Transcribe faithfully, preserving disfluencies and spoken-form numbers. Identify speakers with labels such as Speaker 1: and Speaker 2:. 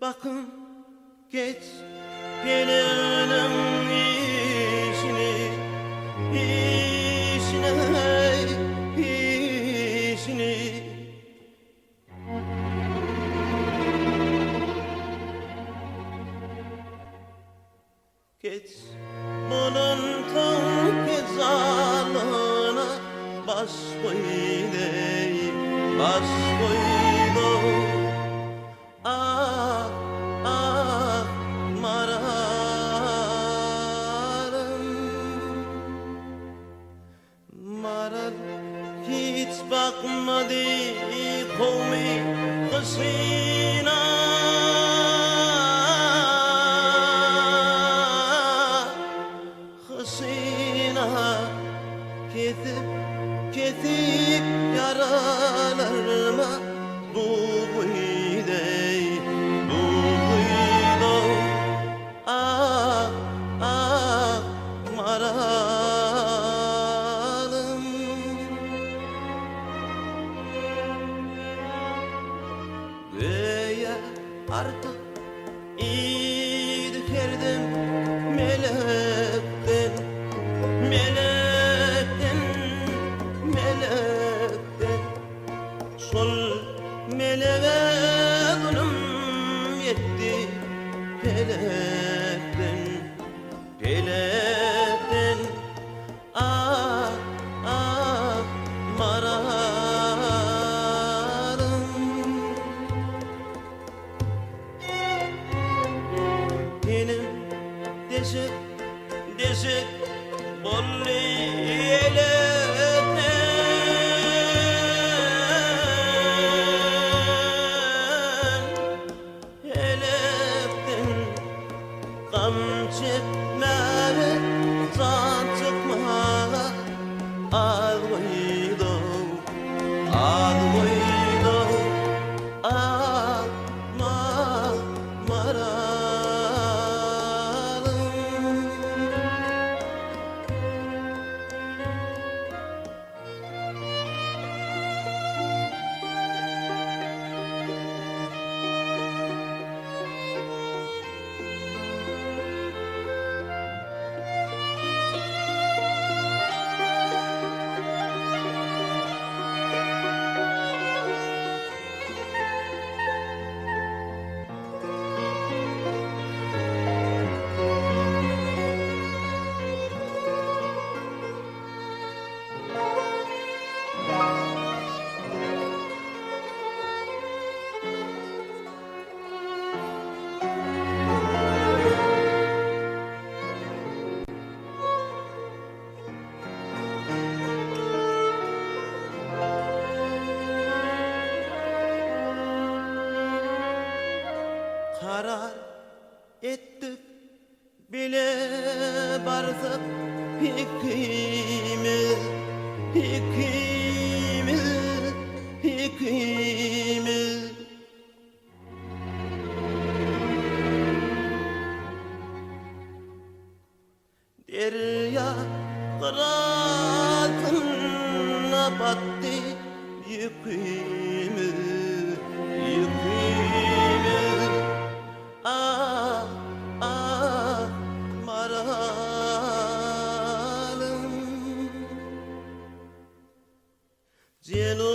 Speaker 1: bakın geç gelenin işini, işine, işini. Geç bunun tam kezalına baş koydu, baş koydu. Ah, ah, mararım, marar hiç bakmadı kavmi kışına. Kesip, kesip yaralarıma bu buydu, bu buydu. Ah, ah, maralım. Göğe artık idikerdim melekten, melekten, melekten. Sol meleğe zulüm yetti pelekten, pelekten. Ah, ah, maralım. Benim deşik, deşik bollu elekten, elekten. Gam çekmeli, can çıkmalı, az koydu, az koydu. Ah, ma, maralım. Karar ettik bile barsak ikimiz, ikimiz, ikimiz. Derya kıratına battı yükümüz, yükümüz. Ah, ah, maralım. Cielo